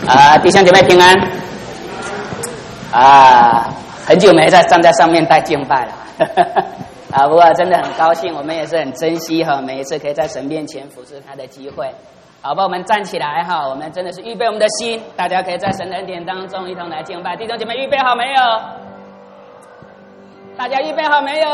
弟兄姐妹平安很久没站在上面带敬拜了不过真的很高兴，我们也是很珍惜每一次可以在神面前服侍他的机会。好吧，我们站起来我们真的是预备我们的心，大家可以在神的恩典当中一同来敬拜。弟兄姐妹预备好没有？大家预备好没有？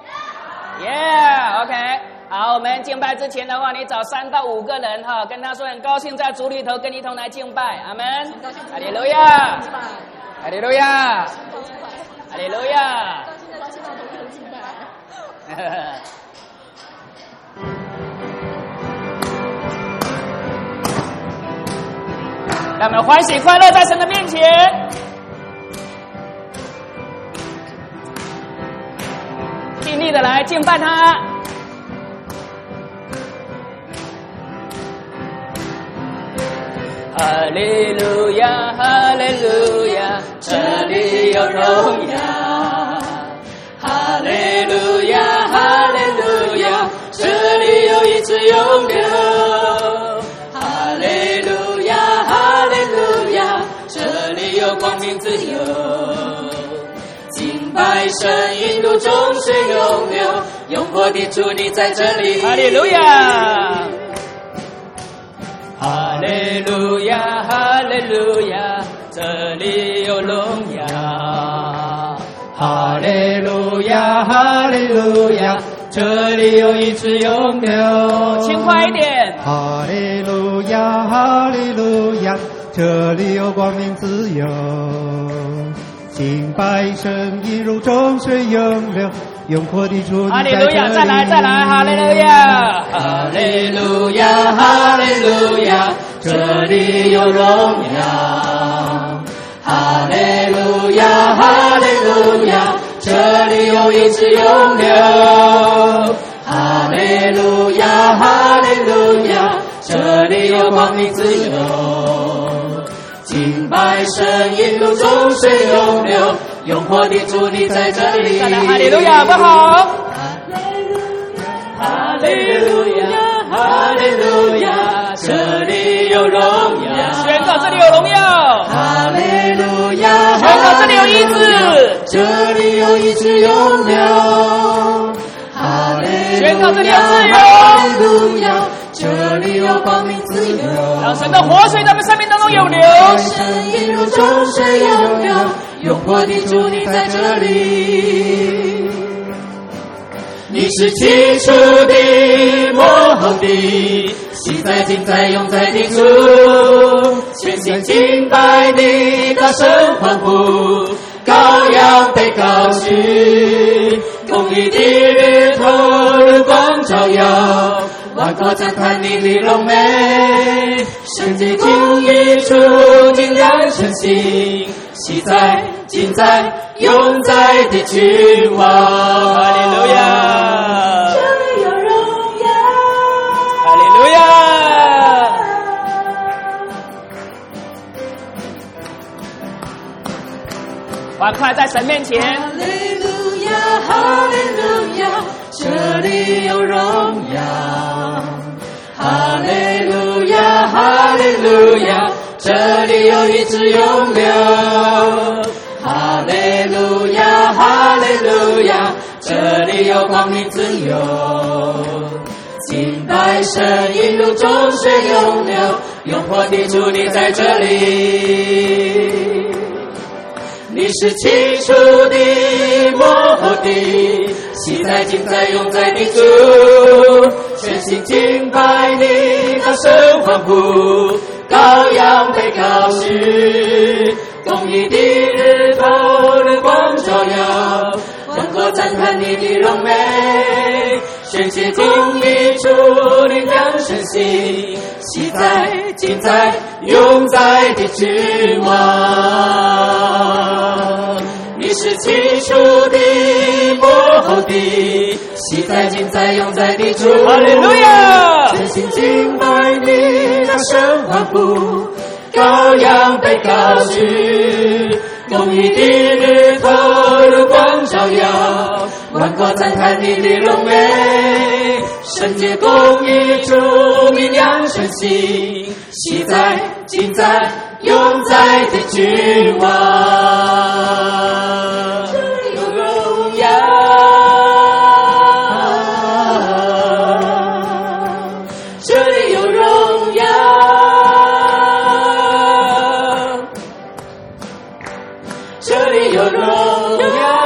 OK。好，我们敬拜之前的话，你找3到5个人跟他说很高兴在主里头跟你一同来敬拜，阿门。哈利路亚，哈利路亚，哈利路亚。让我们欢喜快乐在神的面前。尽力的来敬拜他。哈利路亚，哈利路亚，这里有荣耀。哈利路亚，哈利路亚，这里有医治永留。哈利路亚，哈利路亚，这里有光明自由。敬拜神，引入众水永流，永活的主你在这里。哈利路亚。哈利路亚，哈利路亚，这里有荣耀。哈利路亚，哈利路亚，这里有医治永留。轻快一点。 哈利路亚，哈利路亚，这里有光明自由。敬拜神，引入众水永流，永活的主你在这里。 哈利路亚，再来，哈利路亚，哈利路亚，哈利路亚，这里有荣耀。哈利路亚，哈利路亚，这里有医治永留。哈利路亚，哈利路亚，这里有光明自由。敬拜神，引入众水永流，永活的主你在这里。再来哈利路亚好不好？哈利路亚，哈利路亚，这里有荣耀。宣告这里有荣耀。哈利路亚，宣告这里有医治。这里有医治永留。哈利宣告这里有自由。哈利路亚，这里有光明自由。让神的活水在我们生命当中有流。神引入众水永流，永活的主你在这里。你是起初的，末后的，昔在今在永在的主，全心敬拜你，大声欢呼，羔羊被高举，公义的日头日光照耀，万国赞叹你的荣美，圣洁公义出尽让神心，昔在今在永在的君王。哈利路亚，这里有荣耀。哈利路亚，欢快在神面前。哈利路亚，哈利路亚，这里有荣耀。哈利路亚，哈利路亚，这里有医治永留。哈利路亚，哈利路亚，这里有光明自由。敬拜神，引入众水永流，永活的主你在这里。你是起初的，末后的，昔在今在永在的主，全心敬拜你，大声欢呼，羔羊被高举，公义的日头日光照耀，万国赞叹你的荣美，宣泄公义出力量神心，昔在今在永在的君王。你是起初的，末后的，昔在今在永在的主。哈利路亚，全心敬拜你，大声欢呼，羔羊被高举，公义的日头日光照耀，万国赞叹你的荣美，圣洁公义主明亮神心，昔在今在永在的君王，这里有荣耀，这里有荣耀，这里有荣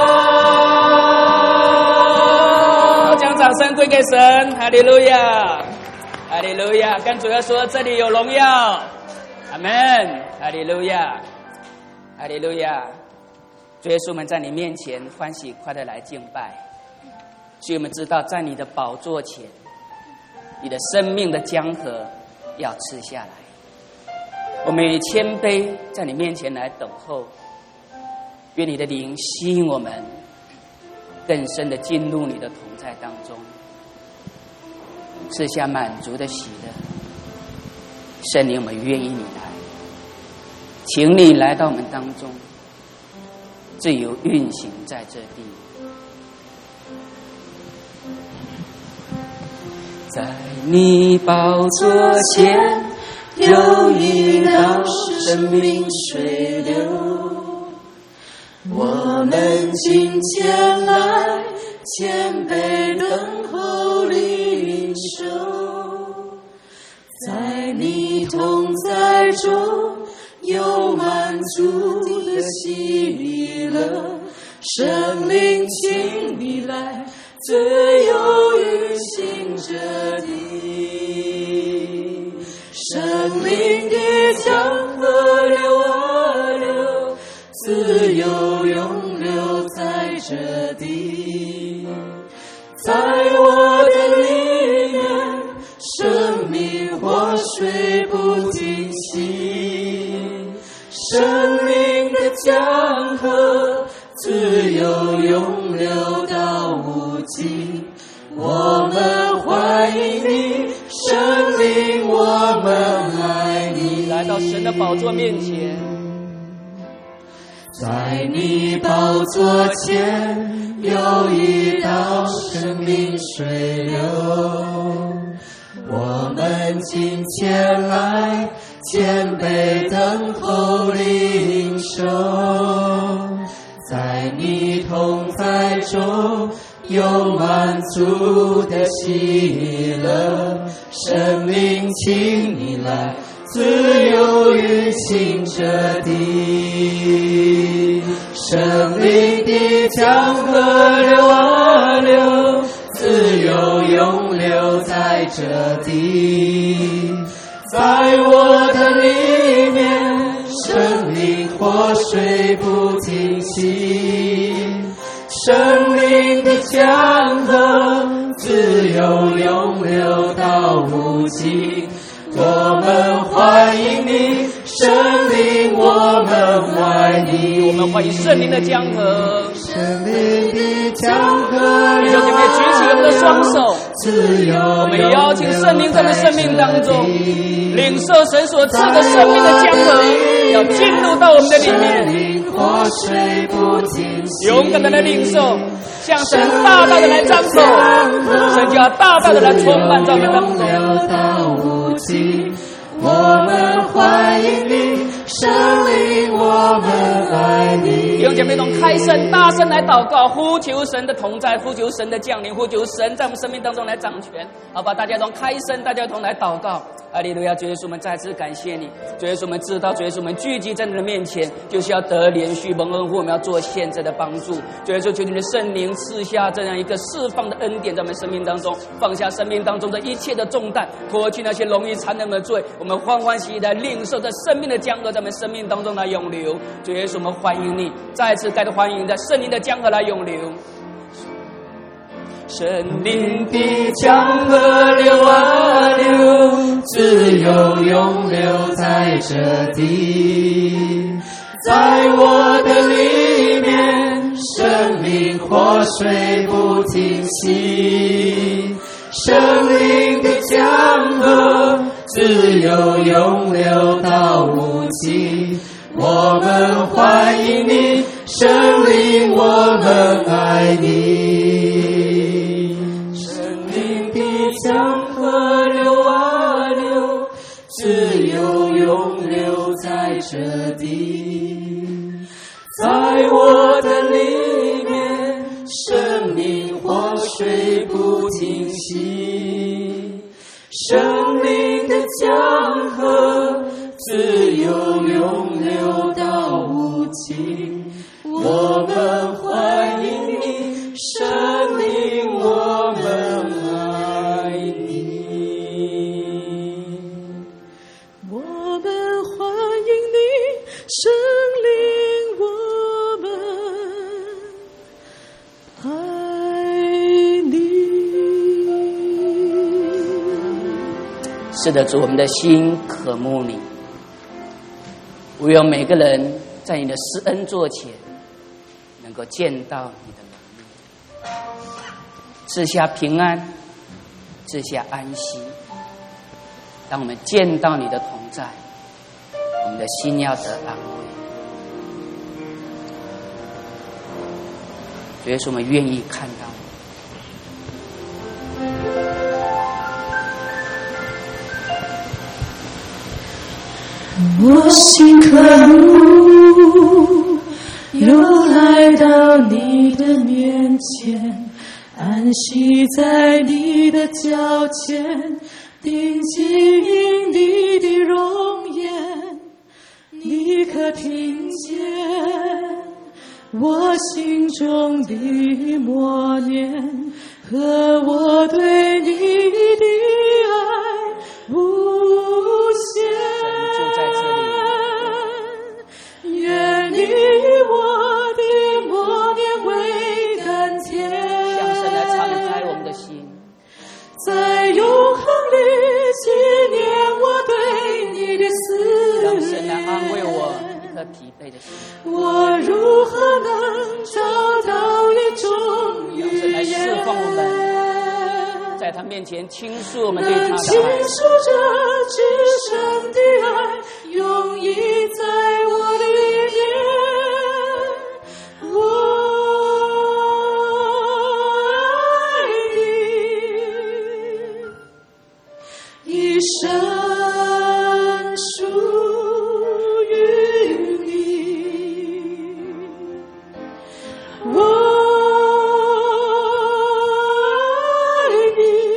耀，将掌声归给神，哈利路亚，哈利路亚，跟主要说这里有荣耀。阿们，哈利路亚，哈利路亚！主耶稣，我们在你面前欢喜快乐来敬拜。所以我们知道，在你的宝座前，你的生命的江河要吃下来。我们以谦卑在你面前来等候，愿你的灵吸引我们，更深的进入你的同在当中，赐下满足的喜乐。圣灵，我们愿意你来，请你来到我们当中，自由运行在这地。在你宝座前有一道生命水流，我们今天来谦卑等候领受。在你同在中有满足的喜乐，圣灵请你来自由运行这地，圣灵的江河流啊流，自由涌流在这地，在我的里面生命活水不停息，生命的江河自由涌流到无尽。我们欢迎你，圣灵，我们爱你。来到神的宝座面前，在你宝座前有一道生命水流，我们今天来谦卑等候领受，在你同在中有满足的喜乐，生命请你来自由运行这地，生命的江河流啊流，自由涌流在这地，在我的里面生命活水不停息，生命的江河自由涌流到无尽。我们欢迎你，圣灵，我们爱你。我们欢迎圣灵的江河，圣灵的江河。弟兄姐妹，举起我们的双手，自由。我们邀请圣灵在我们生命当中，领受神所赐的生命的江河，要进入到我们的里面。活水不停息，勇敢的来领受，向神大大的来张口，神就要大大的来充满在我们当中。我们欢迎你，圣灵，我们爱你。弟兄姐妹们，开声大声来祷告，呼求神的同在，呼求神的降临，呼求神在我们生命当中来掌权。好吧，大家同开声，大家同来祷告。哈利路亚！主耶稣，我们再次感谢你。主耶稣，我们知道，主耶稣，我们聚集在你的面前，就是要得连续蒙恩惠，我们要做现在的帮助。主耶稣，求你的圣灵赐下这样一个释放的恩典，在我们生命当中，放下生命当中的一切的重担，脱去那些容易残忍的罪。我们欢欢喜喜的领受着生命的江河在我们生命当中来涌流。主耶稣，我们欢迎你，再次再次欢迎在圣灵的江河来涌流。生命的江河流啊流，自由涌流在这地，在我的里面生命活水不停息，生命的江河自由涌流到无尽。我们欢迎你，圣灵，我们爱你。生命的江河流啊流，自由涌流在着地，在我的里面，生命活水不停息，生命的江河自由涌流到无尽。我们欢迎你，生命，我们爱你。 我们欢迎你，生灵，我们爱你。 是的，主，我们的心渴慕你。唯有每个人在你的施恩座前能够见到你的能力，赐下平安，赐下安息。当我们见到你的同在，我们的心要得安慰。主耶稣，我们愿意看到你。我心渴慕，又来到你的面前，安息在你的脚前，定睛你的容颜。你可听见我心中的默念和我对你的爱无限。愿你我的默念为甘甜， 向神来敞开我们的心， 在永恒里纪念我对你的思念， 让神来安慰我一颗疲惫的心。 我如何能找到一种语言， 让神来释放我们，在他面前倾诉我们对他的爱， 能倾诉着至深的爱，永逸在我的里面。我爱你，一生属于你。我爱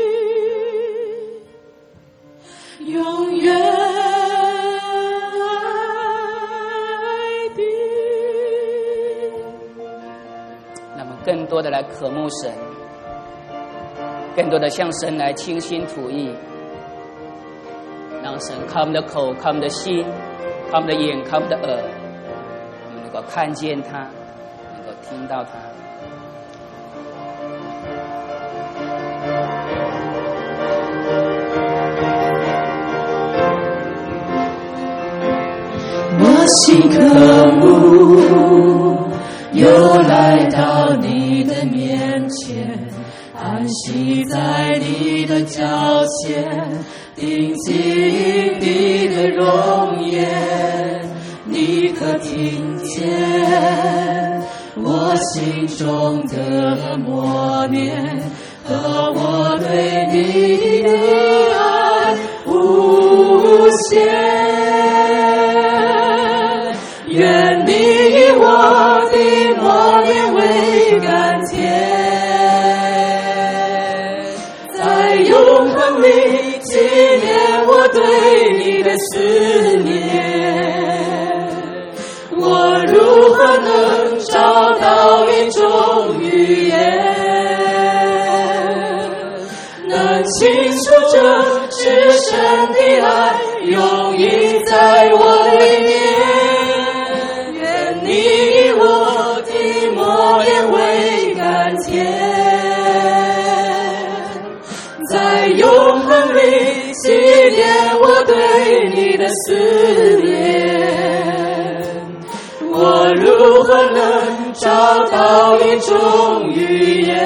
你，永远爱你。 那么更多的来渴慕神，更多的向神来倾心吐意，让神靠我们的口，靠我们的心，靠我们的眼，靠我们的耳，我们能够看见他，能够听到他。 我心渴慕，又来到你的面前，安息在你的脚前，定睛你的容颜。你可听见我心中的默念和我对你的爱无限。愿你以我的默念为甘甜，在永恒里纪念我对你的思念。我如何能找到一种语言，能倾诉这至深的爱，永逸在我里面。你以我的默念为甘甜，在永恒里纪念我对你的思念。我如何能找到一种语言，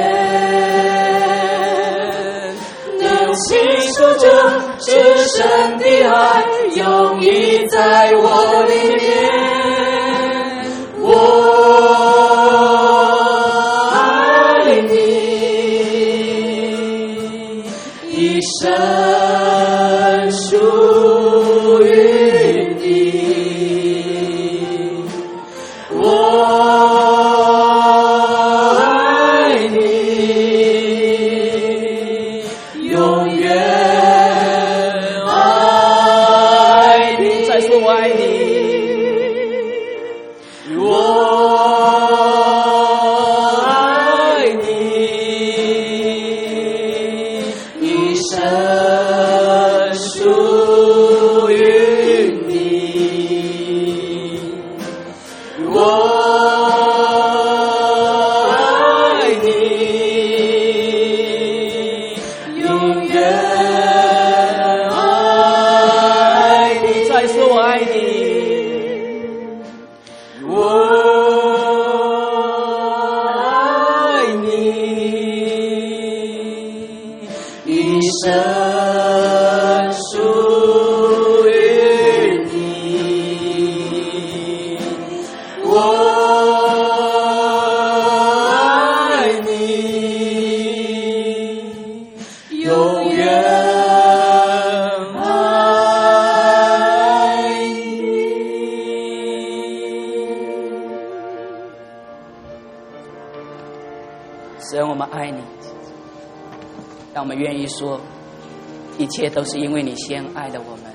能倾诉这至深的爱，永逸在我里面。我爱你，一生。属于你。 神，我们爱你，让我们愿意说，一切都是因为你先爱了我们。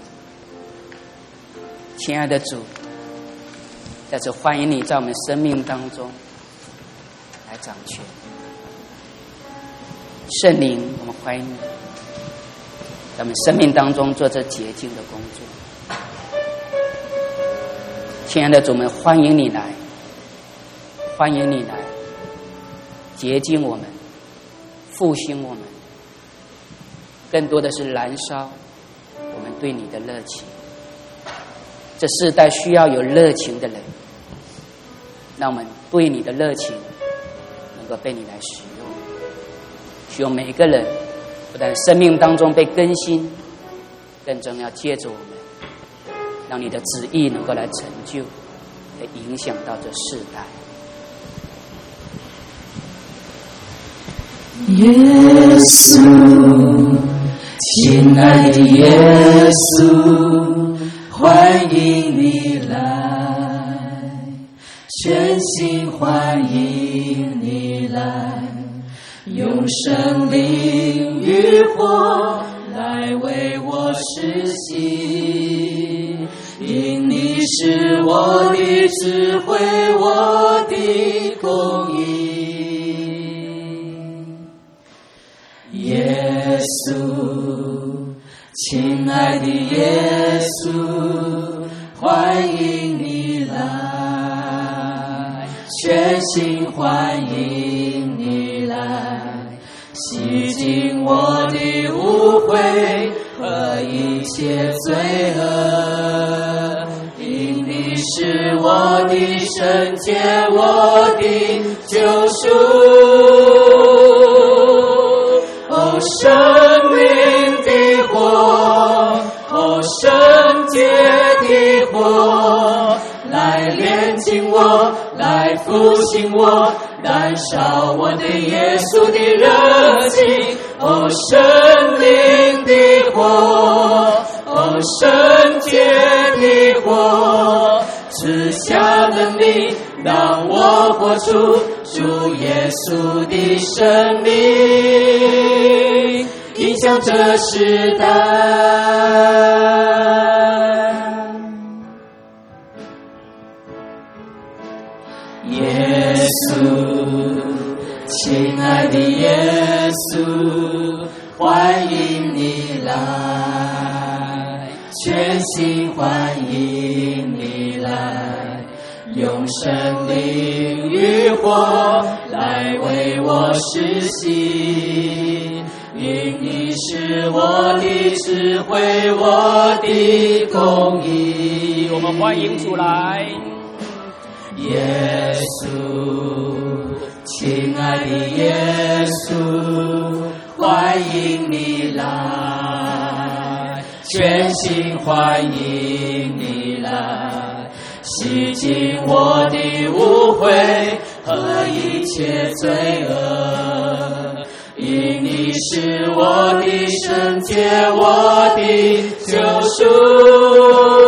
亲爱的主，在此欢迎你在我们生命当中来掌权。圣灵，我们欢迎你在我们生命当中做这洁净的工作。亲爱的主，我们欢迎你来，欢迎你来洁净我们，复兴我们，更多的是燃烧我们对你的热情。这世代需要有热情的人，让我们对你的热情能够被你来使用。希望每一个人不但生命当中被更新，更重要借着我们，让你的旨意能够来成就，来影响到这世代。 耶稣，亲爱的耶稣，欢迎你来，全心欢迎你来，用生灵与火来为我施行，因你是我的智慧，我的公义。耶稣，亲爱的耶稣，欢迎你来，全心欢迎你来，洗净我的污秽和一切罪恶，因你是我的圣洁，我的救赎。哦，生命的火，哦，圣洁的火，来炼净我，来复兴我，燃烧我对耶稣的热情。哦，生命的火，哦，圣洁的火，赐下能力，让我活出主耶稣的生命，影响这时代。耶稣，亲爱的耶稣，欢迎你来，全心欢迎你来，用生灵与火来为我施行，因你是我的智慧，我的公义。 我们欢迎主来。 耶稣，亲爱的耶稣，欢迎你来，全心欢迎你来，洗净我的污秽和一切罪恶，因你是我的圣洁，我的救赎。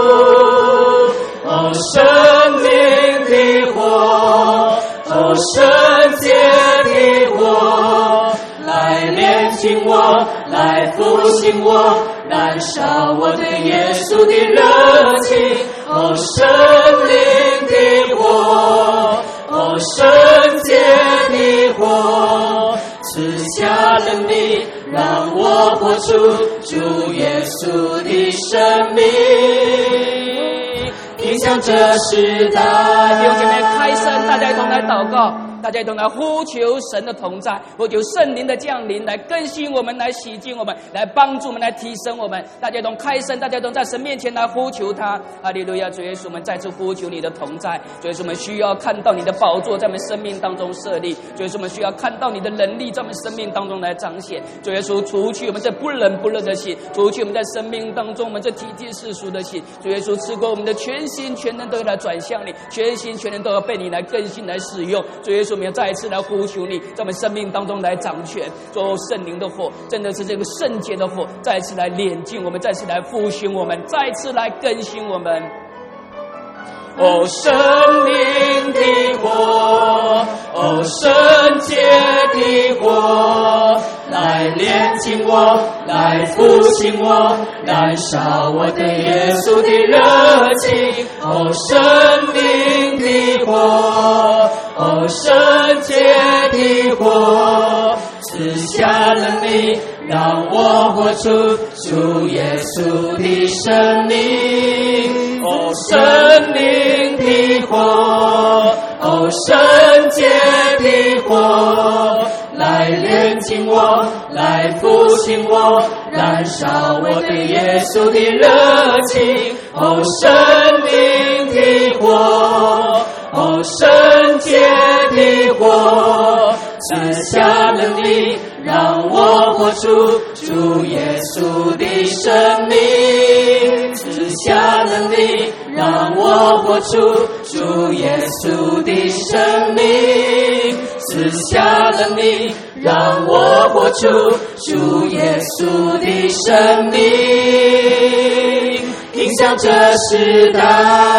哦，生命的火，哦，圣洁的火，来炼净我，来复兴我，燃烧我对耶稣的热情。哦，生命的火，哦，圣洁的火，赐下能力，让我活出主耶稣的生命，影响这时代。 弟兄姐妹开声，大家一同来祷告。 大家一同来呼求神的同在，呼求圣灵的降临，来更新我们，来洗净我们，来帮助我们，来提升我们。大家一同开声，大家一同在神面前来呼求他。哈利路亚！主耶稣，我们再次呼求你的同在。主耶稣，我们需要看到你的宝座在我们生命当中设立。主耶稣，我们需要看到你的能力在我们生命当中来彰显。主耶稣，除去我们这不冷不热的心，除去我们在生命当中我们这体贴世俗的心。主耶稣，赐给我们的全心全人都要来转向你，全心全人都要被你来更新来使用。主耶稣，我们要再一次来呼求你，在我们生命当中来掌权。做圣灵的火，真的是这个圣洁的火，再一次来炼净我们，再次来复兴我们，再次来更新我们。哦，生命的火，哦，圣洁的火，来炼净我，来复兴我，燃烧我对耶稣的热情。哦，生命的火，哦，圣洁的火，赐下能力，让我活出主耶稣的生命。哦，生命的火，哦，圣洁的火，来炼净我，来复兴我，燃烧我对耶稣的热情。哦，生命的火，哦，圣洁的火，赐下能力，让我活出主耶稣的生命。赐下能力，让我活出主耶稣的生命。赐下能力，让我活出主耶稣的生命，影响这时代。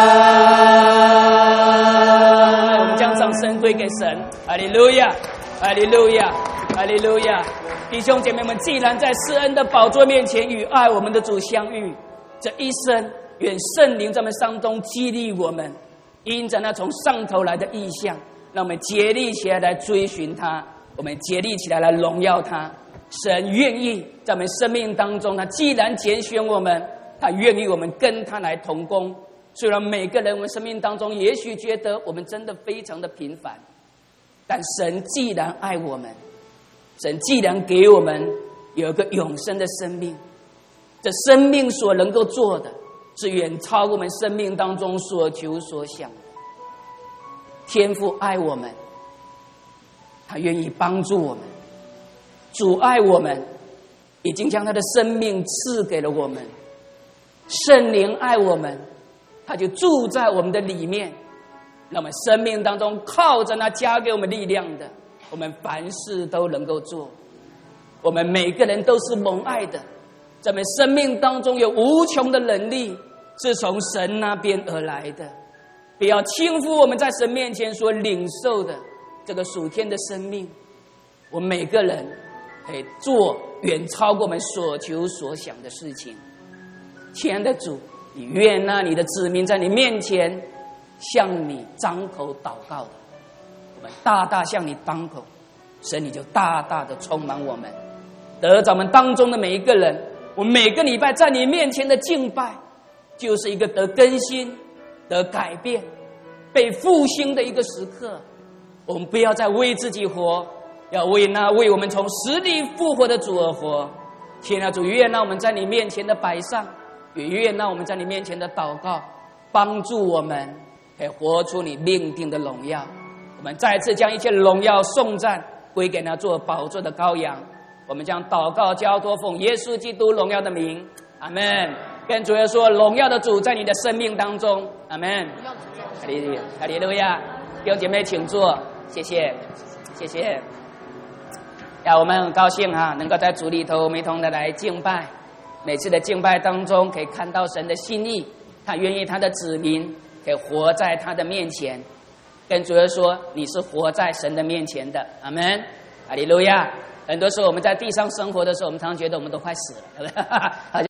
我们将掌声归给神，哈利路亚，哈利路亚，哈利路亚！弟兄姐妹们，既然在施恩的宝座面前与爱我们的主相遇，这一生愿圣灵在我们当中激励我们，因着那从上头来的意象，让我们竭力起来来追寻他，我们竭力起来来荣耀他。神愿意在我们生命当中，他既然拣选我们，他愿意我们跟他来同工。虽然每个人我们生命当中也许觉得我们真的非常的平凡，但神既然爱我们，神既然给我们有一个永生的生命，这生命所能够做的是远超过我们生命当中所求所想的。天父爱我们，他愿意帮助我们，主爱我们，已经将他的生命赐给了我们。圣灵爱我们，他就住在我们的里面，让我们生命当中靠着那加给我们力量的，我们凡事都能够做。我们每个人都是蒙爱的，在我们生命当中有无穷的能力，是从神那边而来的。不要轻忽我们在神面前所领受的这个属天的生命，我们每个人可以做远超过我们所求所想的事情。亲爱的主，你悦纳你的子民在你面前向你张口祷告的，我们大大向你张口，神你就大大的充满我们。得着我们当中的每一个人，我们每个礼拜在你面前的敬拜，就是一个得更新、得改变、被复兴的一个时刻。我们不要再为自己活，要为那为我们从死里复活的主而活。亲爱的主，愿让我们在你面前的摆上，也愿让我们在你面前的祷告，帮助我们可以活出你命定的荣耀。我们再次将一切荣耀颂赞归给那做宝座的羔羊。我们将祷告交托奉耶稣基督荣耀的名，阿们。跟主耶稣说，荣耀的主在你的生命当中，阿们。哈利路亚，哈利路亚！弟兄姐妹请坐，谢谢，谢谢。我们很高兴能够在主里头一同的来敬拜。每次的敬拜当中，可以看到神的心意，他愿意他的子民可以活在他的面前。跟主耶稣说，你是活在神的面前的，阿们。哈利路亚！很多时候我们在地上生活的时候，我们常常觉得我们都快死了，对不对？